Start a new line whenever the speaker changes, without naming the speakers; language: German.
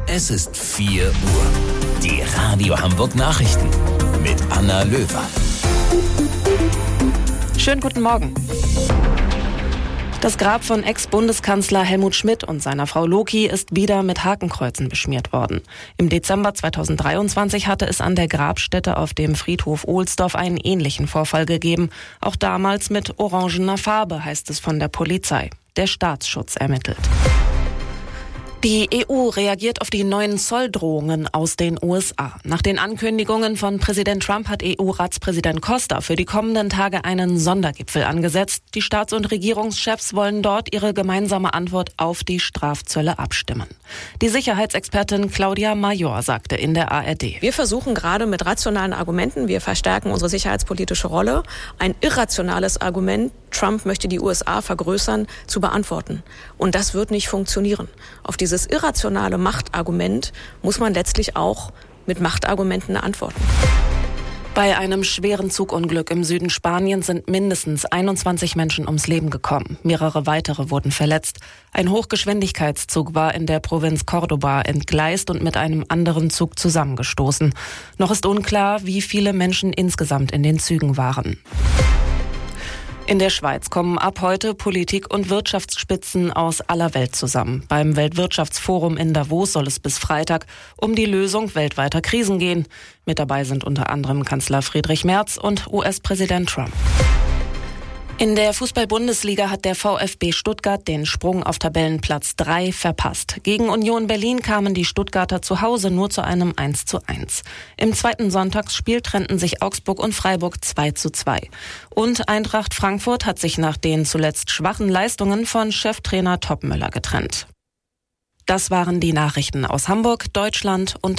Es ist 4 Uhr. Die Radio Hamburg Nachrichten mit Anna Löwer.
Schönen guten Morgen. Das Grab von Ex-Bundeskanzler Helmut Schmidt und seiner Frau Loki ist wieder mit Hakenkreuzen beschmiert worden. Im Dezember 2023 hatte es an der Grabstätte auf dem Friedhof Ohlsdorf einen ähnlichen Vorfall gegeben. Auch damals mit orangener Farbe, heißt es von der Polizei. Der Staatsschutz ermittelt. Die EU reagiert auf die neuen Zolldrohungen aus den USA. Nach den Ankündigungen von Präsident Trump hat EU-Ratspräsident Costa für die kommenden Tage einen Sondergipfel angesetzt. Die Staats- und Regierungschefs wollen dort ihre gemeinsame Antwort auf die Strafzölle abstimmen. Die Sicherheitsexpertin Claudia Major sagte in der ARD:
Wir versuchen gerade mit rationalen Argumenten, wir verstärken unsere sicherheitspolitische Rolle, ein irrationales Argument, Trump möchte die USA vergrößern, zu beantworten. Und das wird nicht funktionieren. Auf dieses irrationale Machtargument muss man letztlich auch mit Machtargumenten antworten.
Bei einem schweren Zugunglück im Süden Spaniens sind mindestens 21 Menschen ums Leben gekommen. Mehrere weitere wurden verletzt. Ein Hochgeschwindigkeitszug war in der Provinz Córdoba entgleist und mit einem anderen Zug zusammengestoßen. Noch ist unklar, wie viele Menschen insgesamt in den Zügen waren. In der Schweiz kommen ab heute Politik- und Wirtschaftsspitzen aus aller Welt zusammen. Beim Weltwirtschaftsforum in Davos soll es bis Freitag um die Lösung weltweiter Krisen gehen. Mit dabei sind unter anderem Kanzler Friedrich Merz und US-Präsident Trump. In der Fußball-Bundesliga hat der VfB Stuttgart den Sprung auf Tabellenplatz 3 verpasst. Gegen Union Berlin kamen die Stuttgarter zu Hause nur zu einem 1:1. Im zweiten Sonntagsspiel trennten sich Augsburg und Freiburg 2:2. Und Eintracht Frankfurt hat sich nach den zuletzt schwachen Leistungen von Cheftrainer Topmöller getrennt. Das waren die Nachrichten aus Hamburg, Deutschland und